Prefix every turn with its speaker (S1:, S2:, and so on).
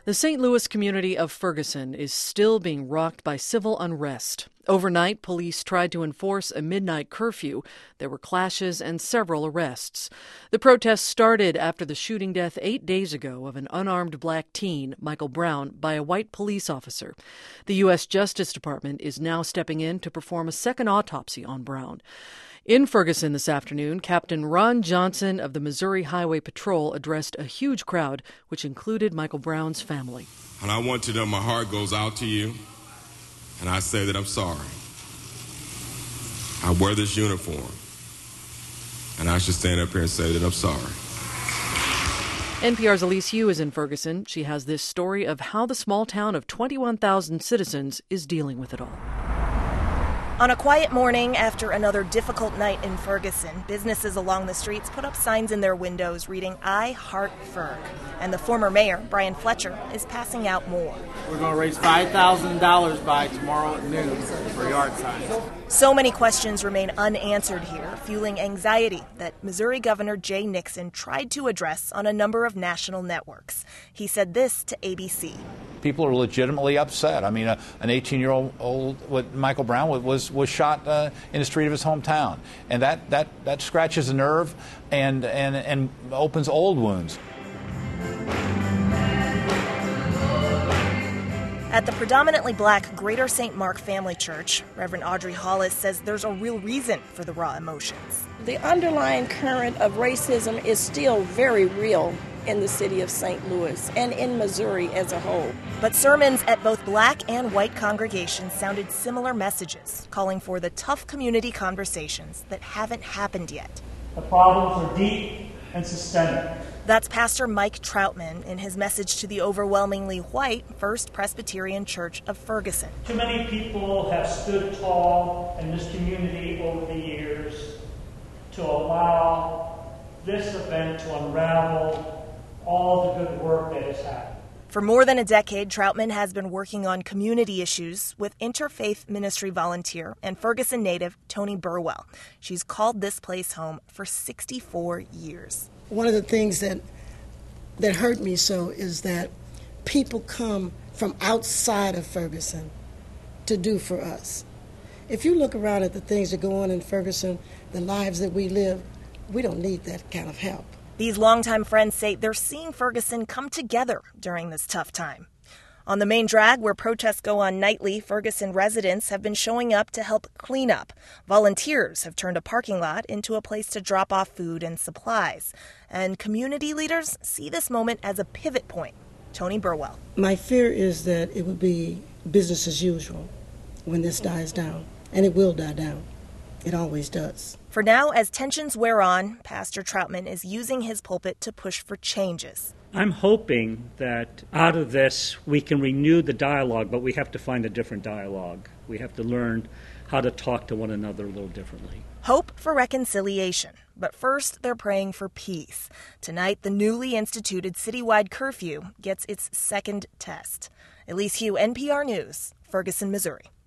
S1: The St. Louis community of Ferguson is still being rocked by civil unrest. Overnight, police tried to enforce a midnight curfew. There were clashes and several arrests. The protests started after the shooting death 8 days ago of an unarmed black teen, Michael Brown, by a white police officer. The U.S. Justice Department is now stepping in to perform a second autopsy on Brown. In Ferguson this afternoon, Captain Ron Johnson of the Missouri Highway Patrol addressed a huge crowd, which included Michael Brown's family.
S2: And I want you to know my heart goes out to you, and I say that I'm sorry. I wear this uniform, and I should stand up here and say that I'm sorry.
S1: NPR's Elise Hu is in Ferguson. She has this story of how the small town of 21,000 citizens is dealing with it all.
S3: On a quiet morning after another difficult night in Ferguson, businesses along the streets put up signs in their windows reading, "I Heart Ferg." And the former mayor, Brian Fletcher, is passing out more.
S4: We're going to raise $5,000 by tomorrow at noon for yard signs.
S3: So many questions remain unanswered here, fueling anxiety that Missouri Governor Jay Nixon tried to address on a number of national networks. He said this to ABC.
S5: People are legitimately upset. I mean, an 18-year-old Michael Brown was shot in the street of his hometown, and that scratches a nerve and opens old wounds.
S3: At the predominantly black Greater St. Mark Family Church, Reverend Audrey Hollis says there's a real reason for the raw emotions.
S6: The underlying current of racism is still very real in the city of St. Louis and in Missouri as a whole.
S3: But sermons at both black and white congregations sounded similar messages, calling for the tough community conversations that haven't happened yet.
S7: The problems are deep and systemic.
S3: That's Pastor Mike Troutman in his message to the overwhelmingly white First Presbyterian Church of Ferguson.
S7: Too many people have stood tall in this community over the years to allow this event to unravel all the good work that has happened.
S3: For more than a decade, Troutman has been working on community issues with interfaith ministry volunteer and Ferguson native Tony Burwell. She's called this place home for 64 years.
S8: One of the things that hurt me so is that people come from outside of Ferguson to do for us. If you look around at the things that go on in Ferguson, the lives that we live, we don't need that kind of help.
S3: These longtime friends say they're seeing Ferguson come together during this tough time. On the main drag, where protests go on nightly, Ferguson residents have been showing up to help clean up. Volunteers have turned a parking lot into a place to drop off food and supplies. And community leaders see this moment as a pivot point. Tony Burwell.
S8: My fear is that it would be business as usual when this dies down. And it will die down. It always does.
S3: For now, as tensions wear on, Pastor Troutman is using his pulpit to push for changes.
S7: I'm hoping that out of this we can renew the dialogue, but we have to find a different dialogue. We have to learn how to talk to one another a little differently.
S3: Hope for reconciliation. But first, they're praying for peace. Tonight, the newly instituted citywide curfew gets its second test. Elise Hu, NPR News, Ferguson, Missouri.